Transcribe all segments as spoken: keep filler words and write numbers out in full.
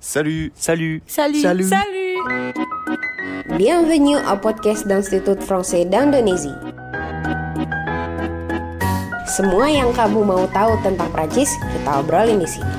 Salut, salut, Salut, salut. salut. Bienvenue au podcast d'Institut Français d'Indonésie. Semua yang kamu mau tahu tentang Prancis, kita obrolin di sini.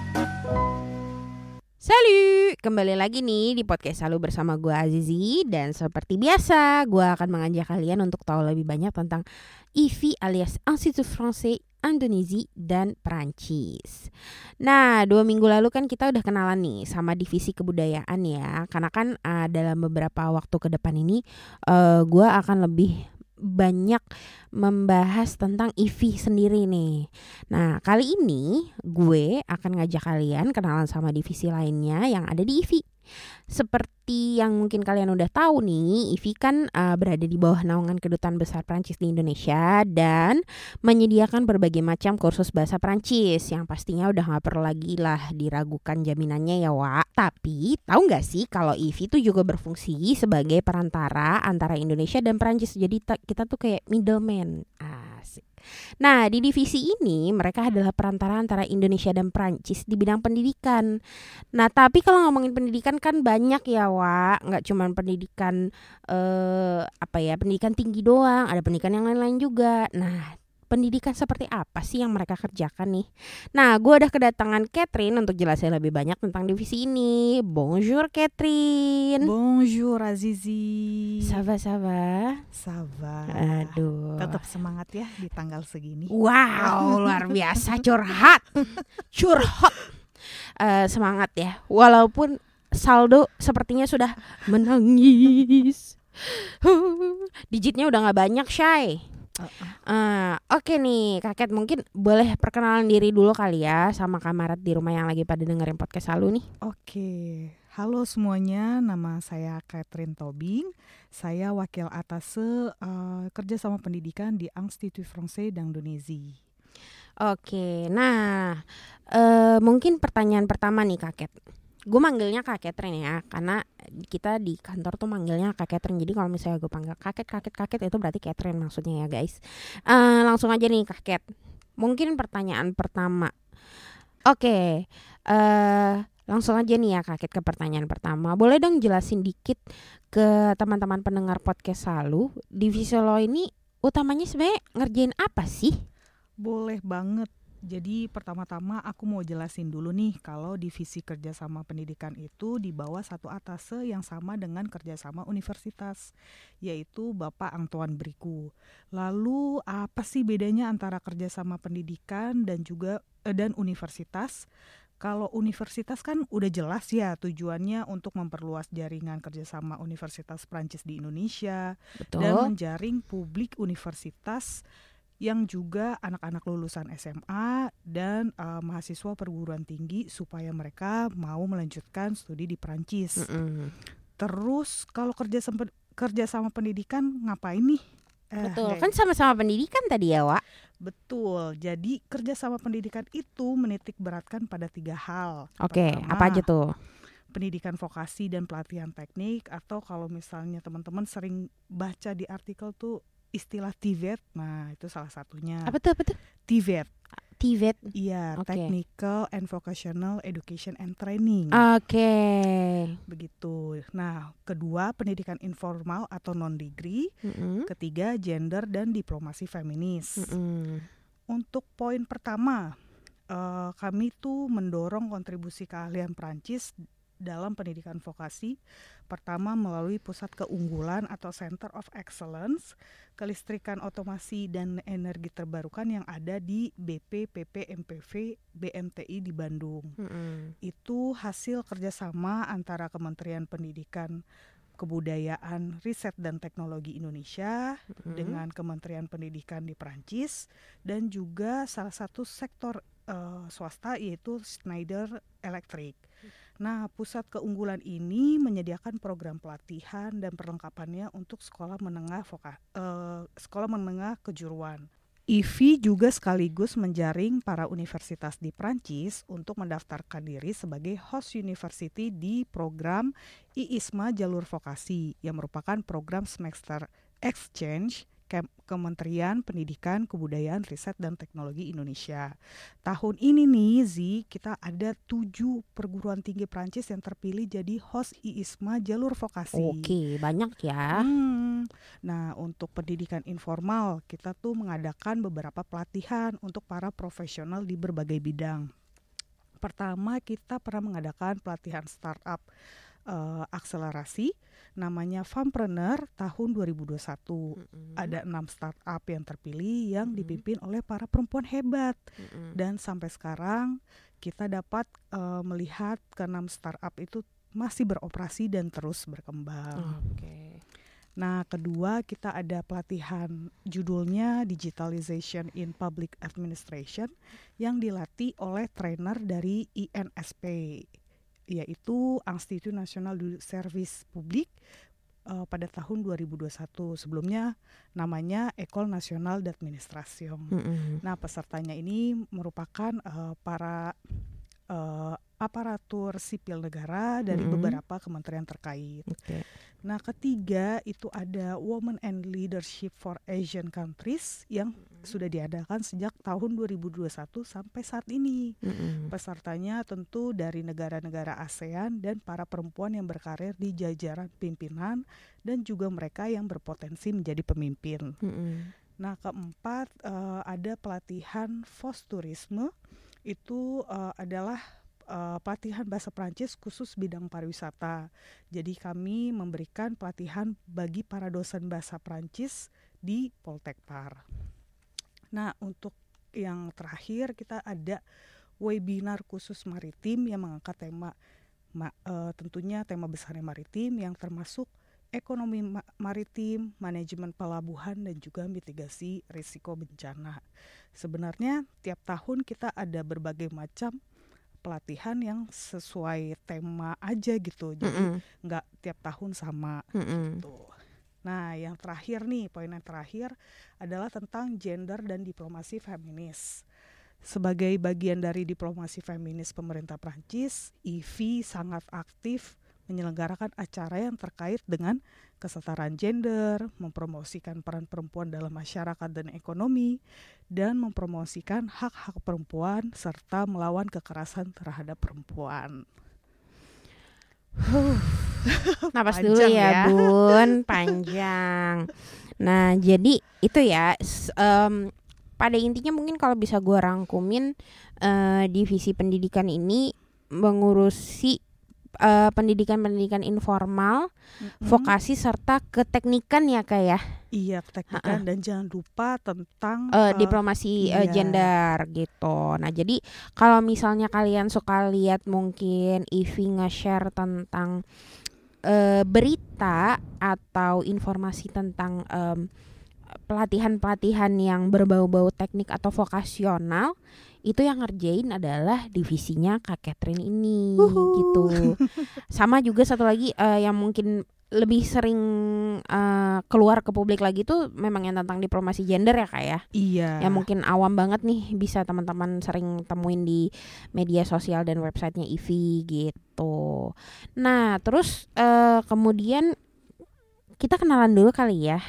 Salut, kembali lagi nih di podcast Selalu bersama gue Azizi. Dan seperti biasa, gue akan mengajak kalian untuk tahu lebih banyak tentang I F I alias Institut Français Indonésie dan Prancis. Nah, dua minggu lalu kan kita udah kenalan nih sama divisi kebudayaan ya. Karena kan uh, dalam beberapa waktu ke depan ini uh, gue akan lebih banyak membahas tentang I F I sendiri nih. Nah, kali ini gue akan ngajak kalian kenalan sama divisi lainnya yang ada di I F I. Seperti yang mungkin kalian udah tahu nih, I F I kan uh, berada di bawah naungan Kedutaan Besar Prancis di Indonesia dan menyediakan berbagai macam kursus bahasa Prancis yang pastinya udah gak perlu lagi lah diragukan jaminannya ya Wak. Tapi tahu gak sih kalau I F I itu juga berfungsi sebagai perantara antara Indonesia dan Prancis. Jadi ta- kita tuh kayak middleman. Asik. Nah, di divisi ini mereka adalah perantara antara Indonesia dan Prancis di bidang pendidikan. Nah, tapi kalau ngomongin pendidikan kan banyak ya, Wak. Nggak cuma pendidikan eh, apa ya, pendidikan tinggi doang, ada pendidikan yang lain-lain juga. Nah, pendidikan seperti apa sih yang mereka kerjakan nih? Nah, gue udah kedatangan Catherine untuk jelasin lebih banyak tentang divisi ini. Bonjour Catherine. Bonjour Azizi. Ça va, ça va? Ça va. Aduh. Tetap semangat ya di tanggal segini. Wow, luar biasa curhat. Curhat. Uh, semangat ya. Walaupun saldo sepertinya sudah menangis. Digitnya udah gak banyak, Shay. Uh-uh. Uh, Oke okay nih Kakek, mungkin boleh perkenalan diri dulu kali ya sama kamarat di rumah yang lagi pada dengerin podcast Salu nih. Oke, halo semuanya, nama saya Catherine Tobing. Saya wakil atase uh, kerja sama pendidikan di Institut Français d'Indonésie. Oke, nah uh, mungkin pertanyaan pertama nih Kakek. Gue manggilnya Kak Catherine ya, karena kita di kantor tuh manggilnya Kak Catherine. Jadi kalau misalnya gue panggil kakek, kakek, kakek itu berarti Catherine maksudnya ya guys. Uh, langsung aja nih Kakek. Mungkin pertanyaan pertama. Oke, okay, uh, langsung aja nih ya Kakek ke pertanyaan pertama. Boleh dong jelasin dikit ke teman-teman pendengar podcast Salu, divisi lo ini utamanya sebenarnya ngerjain apa sih? Boleh banget. Jadi pertama-tama aku mau jelasin dulu nih kalau divisi kerjasama pendidikan itu di bawah satu atase yang sama dengan kerjasama universitas, yaitu Bapak Antoine Briku. Lalu apa sih bedanya antara kerjasama pendidikan dan juga eh, dan universitas? Kalau universitas kan udah jelas ya tujuannya untuk memperluas jaringan kerjasama universitas Prancis di Indonesia. Betul. Dan menjaring publik universitas yang juga anak-anak lulusan S M A dan uh, mahasiswa perguruan tinggi supaya mereka mau melanjutkan studi di Prancis. Mm-mm. Terus kalau kerja sama, kerja sama pendidikan ngapain nih? Eh, Betul, kayak- kan sama-sama pendidikan tadi ya Wak. Betul, jadi kerja sama pendidikan itu menitik beratkan pada tiga hal. Oke, Pertama, apa aja tuh? pendidikan vokasi dan pelatihan teknik, atau kalau misalnya teman-teman sering baca di artikel tuh istilah T V E T, nah itu salah satunya. Apa tuh, apa tuh? T V E T, T V E T. iya, Oke. Technical and Vocational Education and Training. Oke. Begitu. Nah, kedua pendidikan informal atau non degree, Mm-mm. ketiga gender dan diplomasi feminis. Mm-mm. Untuk poin pertama, uh, kami tuh mendorong kontribusi keahlian Prancis dalam pendidikan vokasi. Pertama melalui pusat keunggulan atau Center of Excellence kelistrikan otomasi dan energi terbarukan yang ada di B P P P M P V B M T I di Bandung. Mm-mm. Itu hasil kerjasama antara Kementerian Pendidikan, Kebudayaan, Riset dan Teknologi Indonesia Mm-mm. dengan Kementerian Pendidikan di Prancis dan juga salah satu sektor uh, swasta yaitu Schneider Electric. Nah, pusat keunggulan ini menyediakan program pelatihan dan perlengkapannya untuk sekolah menengah voka, uh, sekolah menengah kejuruan. I F I juga sekaligus menjaring para universitas di Prancis untuk mendaftarkan diri sebagai host university di program I I S M A Jalur Vokasi yang merupakan program semester exchange Kem- Kementerian Pendidikan, Kebudayaan, Riset dan Teknologi Indonesia. Tahun ini nih Zi, kita ada tujuh perguruan tinggi Prancis yang terpilih jadi host I I S M A jalur vokasi. Oke, banyak ya. Hmm. Nah, untuk pendidikan informal, kita tuh mengadakan beberapa pelatihan untuk para profesional di berbagai bidang. Pertama, kita pernah mengadakan pelatihan startup uh, akselerasi, namanya Fampreneur tahun dua ribu dua puluh satu. Mm-mm. Ada enam startup yang terpilih yang Mm-mm. dipimpin oleh para perempuan hebat. Mm-mm. Dan sampai sekarang kita dapat uh, melihat keenam startup itu masih beroperasi dan terus berkembang. Oke. Nah, kedua kita ada pelatihan judulnya Digitalization in Public Administration yang dilatih oleh trainer dari I N S P, yaitu Institut National du Service Public uh, pada tahun dua ribu dua puluh satu. Sebelumnya namanya École Nationale d'Administration. Mm-mm. Nah, pesertanya ini merupakan uh, para uh, aparatur sipil negara dari Mm-mm. beberapa kementerian terkait. Oke. Nah, ketiga itu ada Women and Leadership for Asian Countries yang Mm-mm. sudah diadakan sejak tahun dua ribu dua puluh satu sampai saat ini. Mm-mm. Pesertanya tentu dari negara-negara ASEAN dan para perempuan yang berkarir di jajaran pimpinan dan juga mereka yang berpotensi menjadi pemimpin. Mm-mm. Nah, keempat uh, ada pelatihan Vosturisme. Itu uh, adalah Uh, pelatihan bahasa Prancis khusus bidang pariwisata. Jadi kami memberikan pelatihan bagi para dosen bahasa Prancis di Poltekpar. Nah, untuk yang terakhir kita ada webinar khusus maritim yang mengangkat tema ma, uh, tentunya tema besarnya maritim yang termasuk ekonomi ma- maritim, manajemen pelabuhan dan juga mitigasi risiko bencana. Sebenarnya tiap tahun kita ada berbagai macam pelatihan yang sesuai tema aja gitu, jadi nggak tiap tahun sama. Mm-mm. Gitu. Nah, yang terakhir nih, poin yang terakhir adalah tentang gender dan diplomasi feminis. Sebagai bagian dari diplomasi feminis pemerintah Prancis, I V sangat aktif menyelenggarakan acara yang terkait dengan kesetaraan gender, mempromosikan peran perempuan dalam masyarakat dan ekonomi, dan mempromosikan hak-hak perempuan serta melawan kekerasan terhadap perempuan. Huh. Napas Panjang dulu ya, ya. Bun, panjang. Nah, jadi itu ya, s- em, pada intinya mungkin kalau bisa gue rangkumin, eh, divisi pendidikan ini mengurusi eh, pendidikan-pendidikan informal, Mm-mm. vokasi serta keteknikan ya Kak ya. Iya, keteknikan dan jangan lupa tentang Eh, uh, diplomasi eh, iya. gender gitu. Nah, jadi kalau misalnya kalian suka lihat mungkin Ivy nge-share tentang eh, berita atau informasi tentang em, pelatihan-pelatihan yang berbau-bau teknik atau vokasional, itu yang ngerjain adalah divisinya Kak Catherine ini. Uhuh. Gitu. Sama juga satu lagi eh, yang mungkin lebih sering uh, keluar ke publik lagi tuh memang yang tentang diplomasi gender ya Kak ya. Iya. Yang mungkin awam banget nih bisa teman-teman sering temuin di media sosial dan websitenya I V gitu. Nah terus uh, kemudian kita kenalan dulu kali ya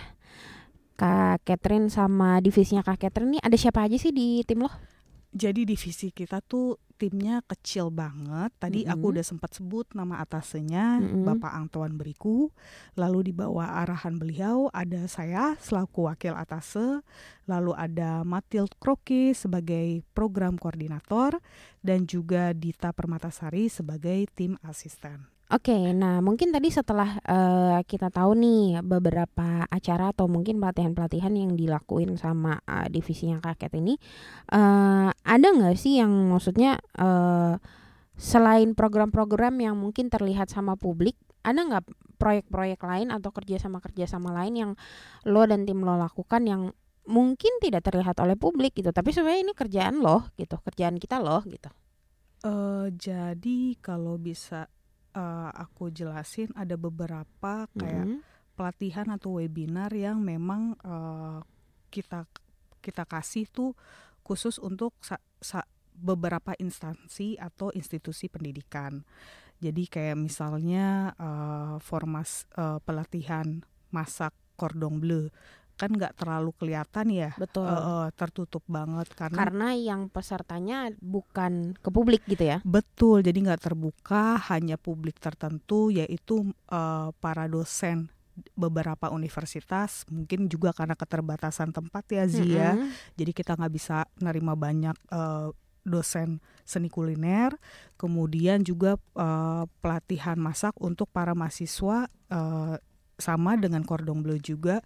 Kak Catherine sama divisinya Kak Catherine nih, ada siapa aja sih di tim lo? Jadi divisi kita tuh timnya kecil banget. Tadi Mm-mm. aku udah sempat sebut nama atasnya, Mm-mm. Bapak Antoine Beriku. Lalu di bawah arahan beliau ada saya selaku wakil atase. Lalu ada Mathilde Croquet sebagai program koordinator. Dan juga Dita Permatasari sebagai tim asisten. Oke, nah mungkin tadi setelah uh, kita tahu nih beberapa acara atau mungkin pelatihan-pelatihan yang dilakuin sama uh, divisinya Kak Cat ini, uh, ada nggak sih yang maksudnya uh, selain program-program yang mungkin terlihat sama publik, ada nggak proyek-proyek lain atau kerjasama-kerjasama lain yang lo dan tim lo lakukan yang mungkin tidak terlihat oleh publik gitu, tapi sebenarnya ini kerjaan lo gitu, kerjaan kita lo gitu. Uh, jadi kalau bisa Uh, aku jelasin ada beberapa kayak Mm-hmm. pelatihan atau webinar yang memang uh, kita kita kasih tuh khusus untuk sa- sa- beberapa instansi atau institusi pendidikan. Jadi kayak misalnya uh, formas uh, pelatihan masak cordon bleu kan nggak terlalu kelihatan ya. Betul. Uh, uh, tertutup banget karena Karena yang pesertanya bukan ke publik gitu ya. betul, jadi nggak terbuka, hanya publik tertentu, yaitu uh, para dosen beberapa universitas, mungkin juga karena keterbatasan tempat ya Zia. Mm-mm. Jadi kita nggak bisa nerima banyak uh, dosen seni kuliner. Kemudian juga uh, pelatihan masak untuk para mahasiswa, uh, sama dengan Cordon Bleu juga,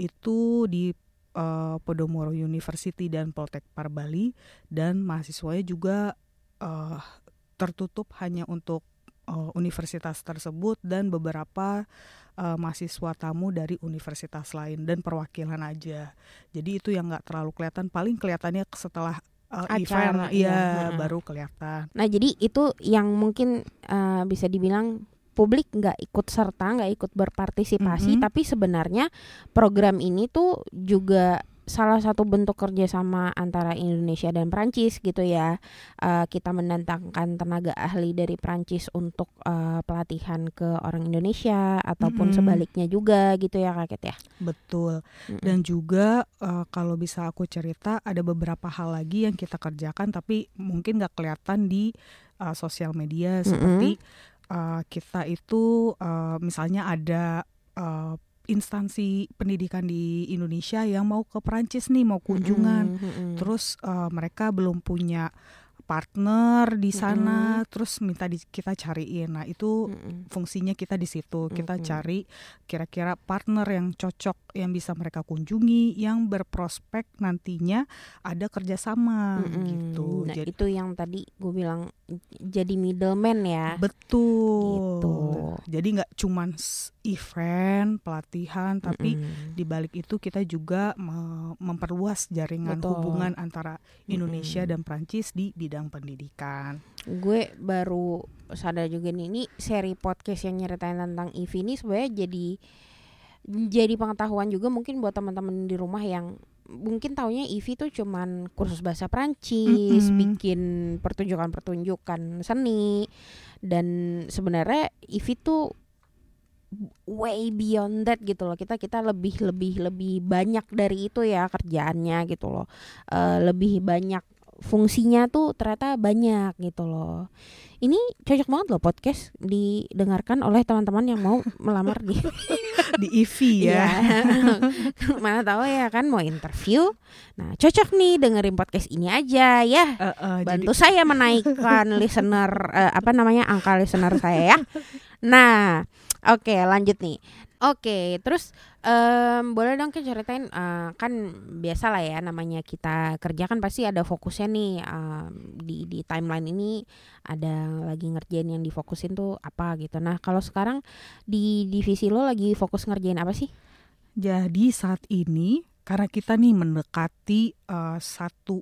itu di uh, Podomoro University dan Poltekpar Bali, dan mahasiswanya juga uh, tertutup hanya untuk uh, universitas tersebut dan beberapa uh, mahasiswa tamu dari universitas lain dan perwakilan aja. Jadi itu yang nggak terlalu kelihatan, paling kelihatannya setelah uh, Acara, event, iya. ya baru kelihatan. Nah jadi itu yang mungkin uh, bisa dibilang publik nggak ikut serta, nggak ikut berpartisipasi, Mm-hmm. tapi sebenarnya program ini tuh juga salah satu bentuk kerjasama antara Indonesia dan Prancis gitu ya. Uh, kita mendatangkan tenaga ahli dari Prancis untuk uh, pelatihan ke orang Indonesia ataupun Mm-mm. sebaliknya juga gitu ya Kak Ket ya. Betul. Mm-mm. Dan juga uh, kalau bisa aku cerita, ada beberapa hal lagi yang kita kerjakan tapi mungkin nggak kelihatan di uh, sosial media, seperti uh, kita itu uh, misalnya ada uh, instansi pendidikan di Indonesia yang mau ke Perancis nih, mau kunjungan. Mm-mm, mm-mm. Terus uh, mereka belum punya partner di sana, terus minta di, kita cariin. Nah itu Mm-mm. fungsinya kita di situ. Kita Mm-mm. cari kira-kira partner yang cocok, yang bisa mereka kunjungi, yang berprospek nantinya ada kerjasama. Mm-mm. Gitu. Nah Jadi, itu yang tadi gue bilang jadi middleman ya. betul. Gitu. Jadi nggak cuman s- event, pelatihan, tapi Mm-mm. di balik itu kita juga me- memperluas jaringan Betul. hubungan antara Indonesia Mm-mm. dan Prancis di bidang pendidikan. Gue baru sadar juga nih, ini seri podcast yang nyeritain tentang I V ini sebenarnya jadi jadi pengetahuan juga mungkin buat teman-teman di rumah yang mungkin taunya I V tuh cuman kursus bahasa Prancis, Mm-mm. bikin pertunjukan-pertunjukan seni, dan sebenarnya I V tuh way beyond that gitu loh. Kita kita lebih lebih lebih banyak dari itu ya kerjaannya gitu loh. Eh, lebih banyak fungsinya tuh ternyata banyak gitu loh. Ini cocok banget loh podcast didengarkan oleh teman-teman yang mau melamar di Di I V ya. Iya. Mana tahu ya kan mau interview. Nah, cocok nih dengerin podcast ini aja ya. Uh, uh, Bantu saya menaikkan listener eh, apa namanya angka listener saya ya. Nah, oke lanjut nih. Oke, terus em, boleh dong kita ceritain, eh, kan biasa lah ya namanya kita kerja kan pasti ada fokusnya nih, em, di di timeline ini ada lagi ngerjain yang difokusin tuh apa gitu. Nah kalau sekarang di divisi lo lagi fokus ngerjain apa sih? Jadi saat ini karena kita nih mendekati uh, satu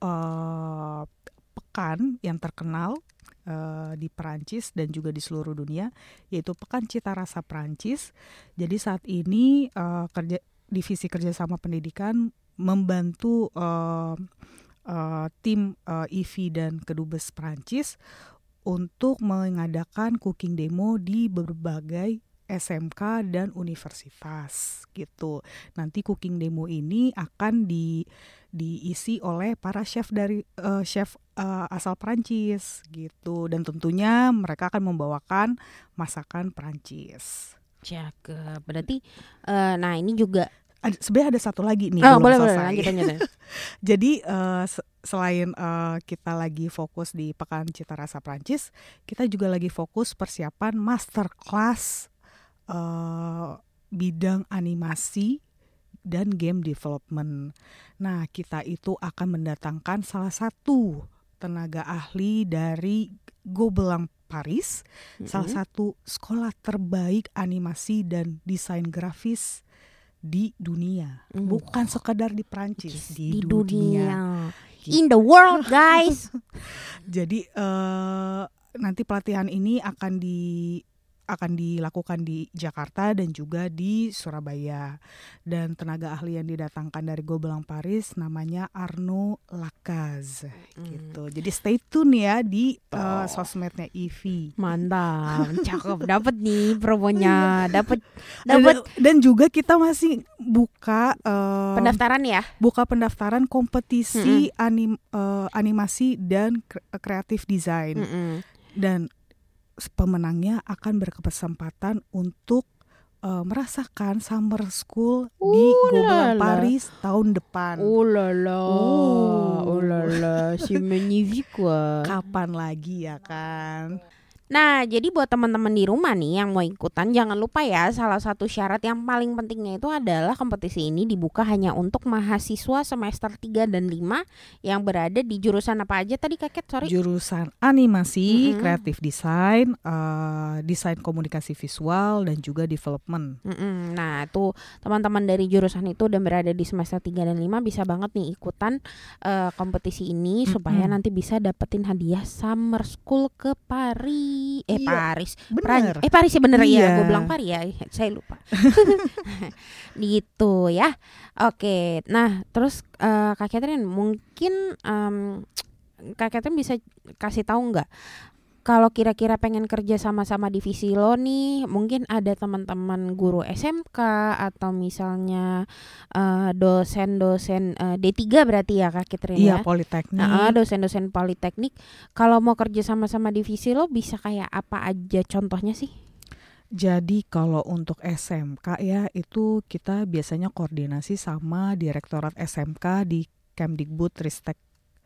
uh, pekan yang terkenal uh, di Perancis dan juga di seluruh dunia, yaitu Pekan Cita Rasa Perancis. Jadi saat ini uh, kerja divisi kerjasama pendidikan membantu uh, uh, tim uh, I V dan Kedubes Perancis untuk mengadakan cooking demo di berbagai S M K dan universitas gitu. Nanti cooking demo ini akan di diisi oleh para chef dari uh, chef uh, asal Perancis gitu, dan tentunya mereka akan membawakan masakan Perancis. Cakep. Berarti eh, nah ini juga Ada, sebenarnya ada satu lagi nih, oh, belum boleh boleh selesai. lanjut lanjut. Jadi uh, se- selain uh, kita lagi fokus di Pekan Cita Rasa Perancis, kita juga lagi fokus persiapan masterclass uh, bidang animasi dan game development. Nah, kita itu akan mendatangkan salah satu tenaga ahli dari Gobelin Paris, Mm-mm. salah satu sekolah terbaik animasi dan desain grafis di dunia. Mm. Bukan sekedar di Prancis, di, di dunia. dunia. In the world, guys. Jadi uh, nanti pelatihan ini akan di akan dilakukan di Jakarta dan juga di Surabaya. Dan tenaga ahli yang didatangkan dari Gobelin Paris namanya Arnaud Lacaze hmm. gitu. Jadi stay tune ya di uh, sosmednya Ivy. Mantap, cakep, dapat nih promonya, dapat dapat. Dan juga kita masih buka uh, pendaftaran ya, buka pendaftaran kompetisi hmm. anim, uh, animasi dan kreatif desain. Hmm. Dan pemenangnya akan berkesempatan untuk uh, merasakan summer school uh, di Gobelin Paris tahun depan. Oh la la, oh la la, si magnifique quoi. Kapan lagi ya kan? Nah, jadi buat teman-teman di rumah nih yang mau ikutan, jangan lupa ya, salah satu syarat yang paling pentingnya itu adalah kompetisi ini dibuka hanya untuk mahasiswa semester tiga dan lima yang berada di jurusan apa aja tadi Kakek, sorry? Jurusan animasi, mm-hmm. kreatif desain, uh, desain komunikasi visual, dan juga development. Mm-hmm. Nah, itu teman-teman dari jurusan itu dan berada di semester tiga dan lima bisa banget nih ikutan uh, kompetisi ini, mm-hmm. supaya nanti bisa dapetin hadiah summer school ke Paris. Eh iya, Paris, Pran- eh Paris ya bener iya. ya, gue bilang Paris ya, saya lupa. Gitu ya. Oke, nah terus uh, Kak Catherine mungkin um, Kak Catherine bisa kasih tahu nggak? Kalau kira-kira pengen kerja sama-sama divisi lo nih, mungkin ada teman-teman guru S M K atau misalnya uh, dosen-dosen uh, D tiga berarti ya Kak Catherine iya, ya? Iya, politeknik. Uh, dosen-dosen politeknik. Kalau mau kerja sama-sama divisi lo bisa kayak apa aja contohnya sih? Jadi kalau untuk S M K ya itu kita biasanya koordinasi sama Direktorat S M K di Kemdikbud-Ristek.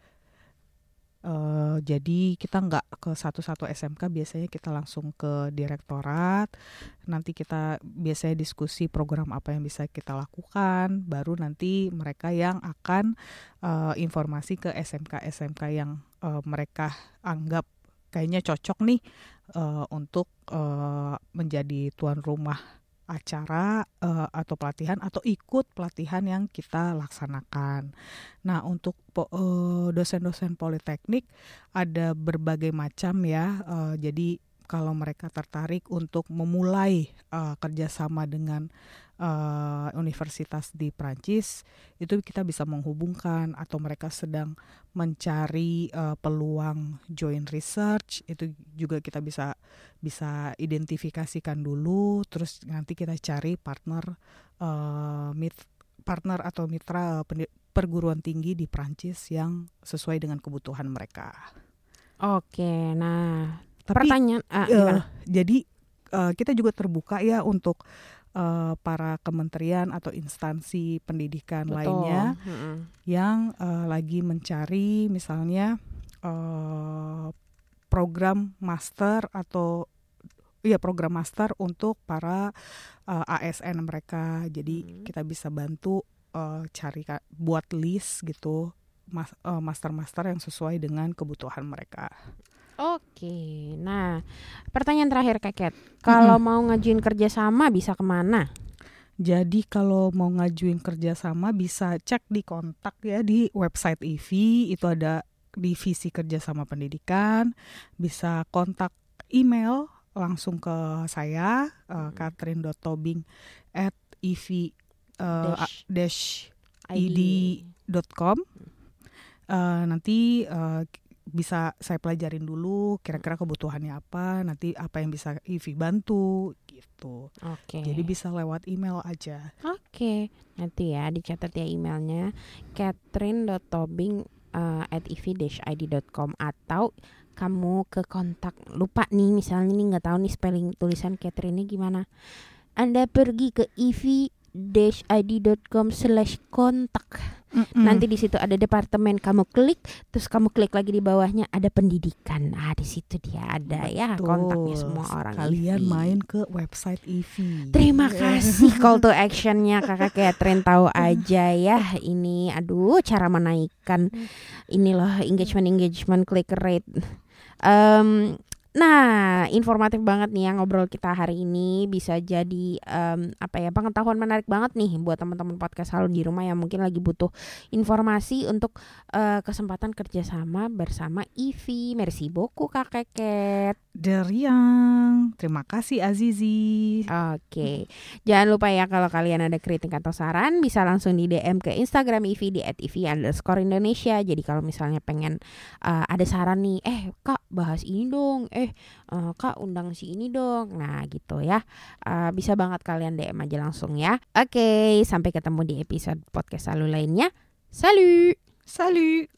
Uh, jadi kita nggak ke satu-satu S M K, biasanya kita langsung ke direktorat. Nanti kita biasanya diskusi program apa yang bisa kita lakukan. Baru nanti mereka yang akan uh, informasi ke S M K S M K yang uh, mereka anggap kayaknya cocok nih uh, untuk uh, menjadi tuan rumah acara uh, atau pelatihan atau ikut pelatihan yang kita laksanakan. Nah, untuk po, uh, dosen-dosen politeknik ada berbagai macam ya. Uh, jadi kalau mereka tertarik untuk memulai uh, kerjasama dengan uh, universitas di Prancis, itu kita bisa menghubungkan, atau mereka sedang mencari uh, peluang join research, itu juga kita bisa bisa identifikasikan dulu, terus nanti kita cari partner uh, mit, partner atau mitra uh, perguruan tinggi di Prancis yang sesuai dengan kebutuhan mereka. Oke, nah tapi pertanyaan uh, uh, jadi uh, kita juga terbuka ya untuk uh, para kementerian atau instansi pendidikan Betul. lainnya hmm. yang uh, lagi mencari misalnya uh, program master atau ya program master untuk para uh, A S N mereka. Jadi hmm. kita bisa bantu uh, cari buat list gitu mas, uh, master-master yang sesuai dengan kebutuhan mereka. Oke, nah pertanyaan terakhir Kak Cat, kalau mm-hmm. mau ngajuin kerjasama bisa kemana? Jadi kalau mau ngajuin kerjasama bisa cek di kontak ya di website I V I, itu ada divisi kerjasama pendidikan, bisa kontak email langsung ke saya uh, catherine dot tobing at i v dash i d dot com. Uh, nanti uh, bisa saya pelajarin dulu kira-kira kebutuhannya apa, nanti apa yang bisa I V bantu gitu. Oke. Jadi bisa lewat email aja. Oke. Nanti ya dicatat ya emailnya catherine dot tobing at i v dash i d dot com, atau kamu ke kontak lupa nih misalnya nih nggak tahu nih spelling tulisan Catherine ini gimana, Anda pergi ke i v dash i d dot com slash kontak. Mm-mm. Nanti di situ ada departemen, kamu klik, terus kamu klik lagi di bawahnya ada pendidikan. Ah, di situ dia ada. Betul. Ya kontaknya semua orang. Kalian I V. main ke website I V. Terima kasih call to actionnya Kakak Catherine, tahu aja ya ini. Aduh, cara menaikkan ini loh engagement engagement click rate. Um, Nah, informatif banget nih yang ngobrol kita hari ini, bisa jadi um, apa ya pengetahuan menarik banget nih buat teman-teman podcast Halo di rumah yang mungkin lagi butuh informasi untuk uh, kesempatan kerjasama bersama Ivy. Merci beaucoup Kak Keket. Deriang, terima kasih Azizi. Oke, okay. Jangan lupa ya kalau kalian ada kritik atau saran bisa langsung di D M ke Instagram Ivy di at ivy underscore Indonesia. Jadi kalau misalnya pengen uh, ada saran nih, eh Kak bahas ini dong, eh uh, Kak undang si ini dong. Nah gitu ya, uh, bisa banget kalian D M aja langsung ya. Oke, okay, sampai ketemu di episode podcast Salu lainnya. Salut. Salut.